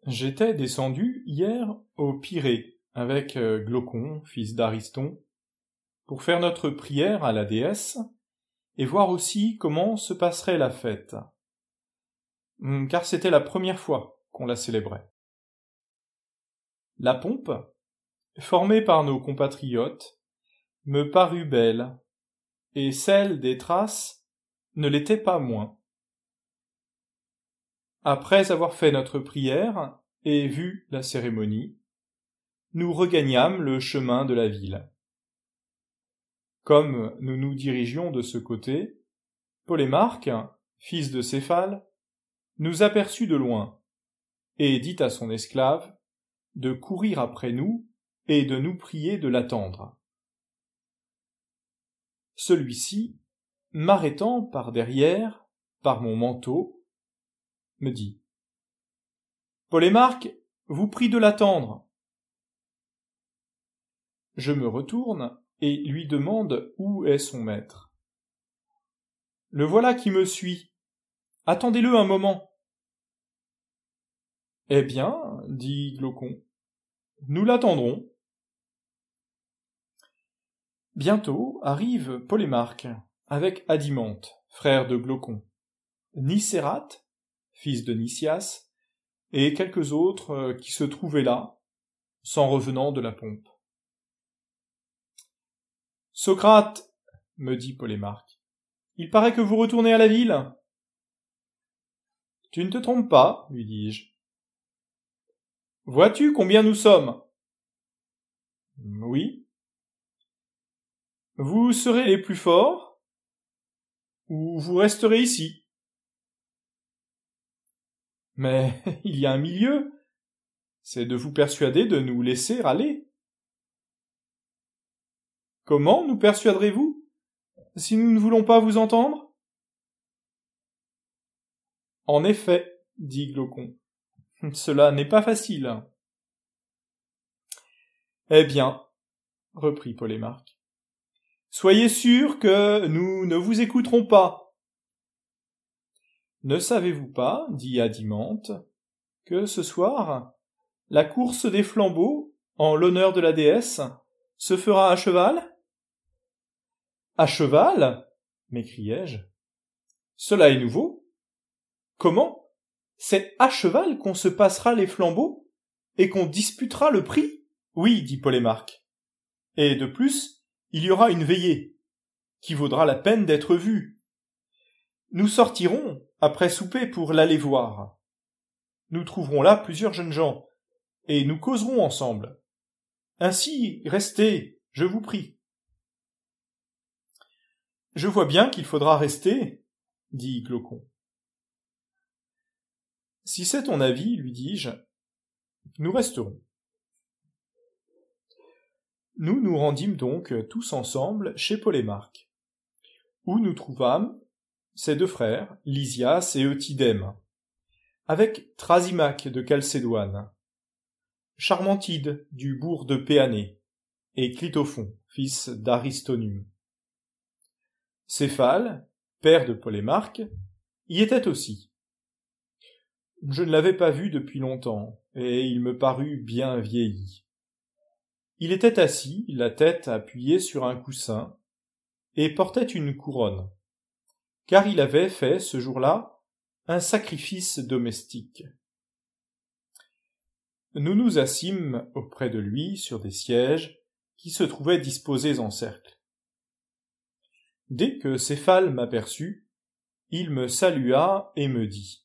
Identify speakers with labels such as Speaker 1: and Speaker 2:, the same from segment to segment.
Speaker 1: J'étais descendu hier au Pirée avec Glaucon, fils d'Ariston, pour faire notre prière à la déesse et voir aussi comment se passerait la fête, car c'était la première fois qu'on la célébrait. La pompe, formée par nos compatriotes, me parut belle, et celle des Thraces ne l'était pas moins. Après avoir fait notre prière et vu la cérémonie, nous regagnâmes le chemin de la ville. Comme nous nous dirigions de ce côté, Polémarque, fils de Céphale, nous aperçut de loin, et dit à son esclave de courir après nous et de nous prier de l'attendre. Celui-ci, m'arrêtant par derrière, par mon manteau, me dit « Polémarque vous prie de l'attendre. » Je me retourne et lui demande où est son maître. « Le voilà qui me suit. Attendez-le un moment. » « Eh bien, dit Glaucon, nous l'attendrons. » Bientôt arrive Polémarque, avec Adimante, frère de Glaucon, Nicérate, fils de Nicias, et quelques autres qui se trouvaient là, s'en revenant de la pompe. « Socrate, me dit Polémarque, il paraît que vous retournez à la ville. » « Tu ne te trompes pas, lui dis-je. Vois-tu combien nous sommes ? » ?»« Oui. » »« Vous serez les plus forts, ou vous resterez ici. » »« Mais il y a un milieu, c'est de vous persuader de nous laisser aller. » »« Comment nous persuaderez-vous, si nous ne voulons pas vous entendre ? » ?»« En effet, dit Glaucon, cela n'est pas facile. » »« Eh bien, reprit Polémarque, soyez sûr que nous ne vous écouterons pas. » »« Ne savez-vous pas, dit Adimante, que ce soir, la course des flambeaux, en l'honneur de la déesse, se fera à cheval ? » ?»« À cheval ? » m'écriai-je. « Cela est nouveau. Comment ? C'est à cheval qu'on se passera les flambeaux et qu'on disputera le prix ? » ?»« Oui, dit Polémarque. Et de plus, il y aura une veillée, qui vaudra la peine d'être vue. Nous sortirons, après souper, pour l'aller voir. Nous trouverons là plusieurs jeunes gens, et nous causerons ensemble. Ainsi, restez, je vous prie. »« Je vois bien qu'il faudra rester, dit Glaucon. »« Si c'est ton avis, lui dis-je, nous resterons. » Nous nous rendîmes donc tous ensemble chez Polémarque, où nous trouvâmes ses deux frères, Lysias et Eutydème, avec Thrasimaque de Chalcédoine, Charmantide du bourg de Péanée, et Clitophon, fils d'Aristonum. Céphale, père de Polémarque, y était aussi. Je ne l'avais pas vu depuis longtemps, et il me parut bien vieilli. Il était assis, la tête appuyée sur un coussin, et portait une couronne, car il avait fait, ce jour-là, un sacrifice domestique. Nous nous assîmes auprès de lui sur des sièges qui se trouvaient disposés en cercle. Dès que Céphale m'aperçut, il me salua et me dit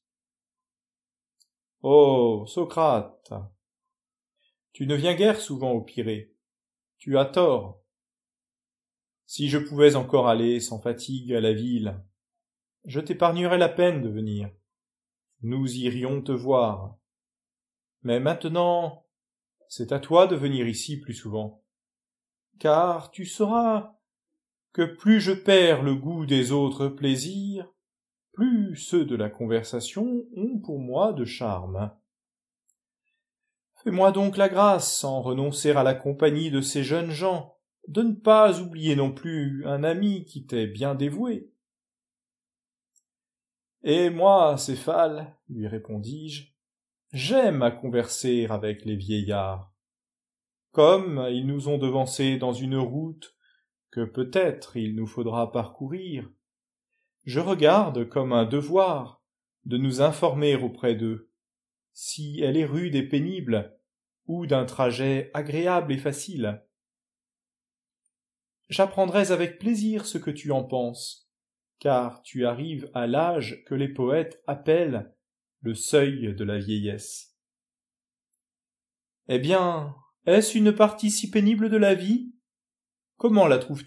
Speaker 1: « Oh, Socrate, tu ne viens guère souvent au Pirée. Tu as tort. Si je pouvais encore aller sans fatigue à la ville, je t'épargnerais la peine de venir. Nous irions te voir. Mais maintenant, c'est à toi de venir ici plus souvent. Car tu sauras que plus je perds le goût des autres plaisirs, plus ceux de la conversation ont pour moi de charme. Fais-moi donc la grâce, sans renoncer à la compagnie de ces jeunes gens, de ne pas oublier non plus un ami qui t'est bien dévoué. » « Et moi, Céphale, lui répondis-je, J'aime à converser avec les vieillards. Comme ils nous ont devancés dans une route que peut-être il nous faudra parcourir, je regarde comme un devoir de nous informer auprès d'eux, si elle est rude et pénible, ou d'un trajet agréable et facile. J'apprendrais avec plaisir ce que tu en penses, car tu arrives à l'âge que les poètes appellent le seuil de la vieillesse. Eh bien, est-ce une partie si pénible de la vie ? Comment la trouves-tu ?